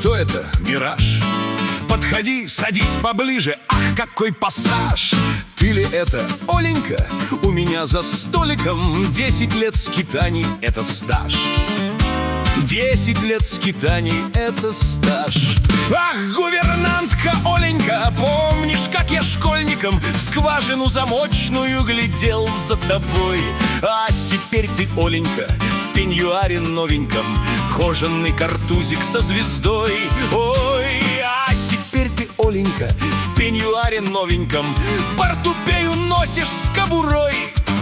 Что это, мираж? Подходи, садись поближе. Ах, какой пассаж! Ты ли это, Оленька? У меня за столиком 10 лет скитаний — это стаж. 10 лет скитаний — это стаж. Ах, гувернантка Оленька, помнишь, как я школьником в скважину замочную глядел за тобой? А теперь ты, Оленька, в пеньюаре новеньком, кожаный картузик со звездой. Ой, а теперь ты, Оленька, в пеньюаре новеньком, портупею носишь с кобурой.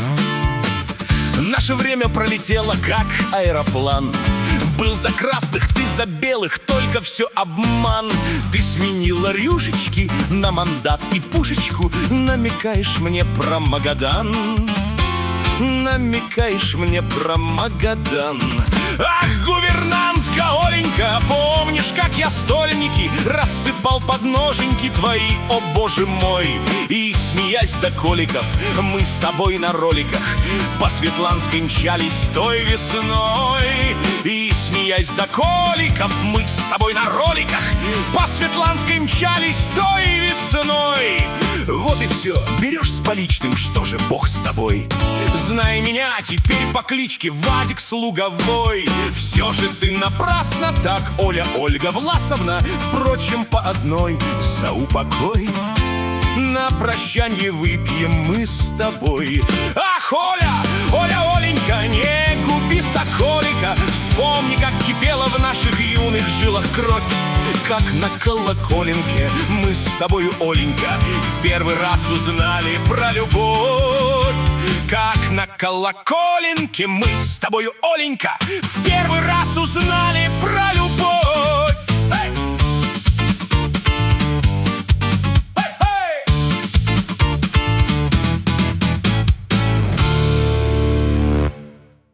Наше время пролетело, как аэроплан. Был за красных, ты за белых, только все обман. Ты сменила рюшечки на мандат и пушечку. Намекаешь мне про Магадан. Намекаешь мне про Магадан. Ах, гувернантка Оленька, помнишь, как я стольники рассыпал под ноженьки твои, о боже мой? И, смеясь до коликов, мы с тобой на роликах по Светланской мчались той весной. И, смеясь до коликов, мы с тобой на роликах по Светланской мчались той весной. Вот и все, берешь с поличным, что же, бог с тобой. Знай меня теперь по кличке Вадик Слуговой. Все же ты напрасно так, Оля Ольга Власовна, впрочем, по одной за упокой. На прощанье выпьем мы с тобой. Ах, Оля, Оля, Оленька, не губи соколика. Вспомни, как кипела в наших юных жилах кровь, как на колоколенке мы с тобою, Оленька, в первый раз узнали про любовь. Как на колоколенке мы с тобою, Оленька, в первый раз узнали про любовь.